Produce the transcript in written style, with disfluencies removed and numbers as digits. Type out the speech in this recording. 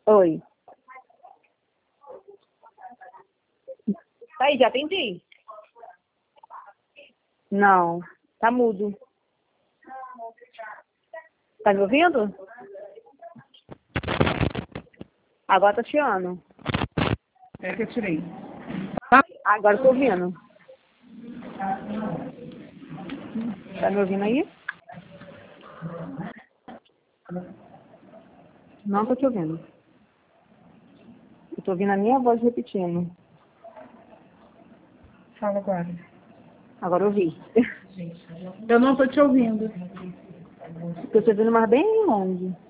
Oi. Tá aí, já atendi? Não, tá mudo. Tá me ouvindo? Agora tá chiando. É que eu tirei. Agora eu tô ouvindo. Tá me ouvindo aí? Não tô te ouvindo. Eu tô ouvindo a minha voz repetindo. Fala agora. Agora eu ouvi. Eu não tô te ouvindo. Tô te ouvindo, mas bem longe.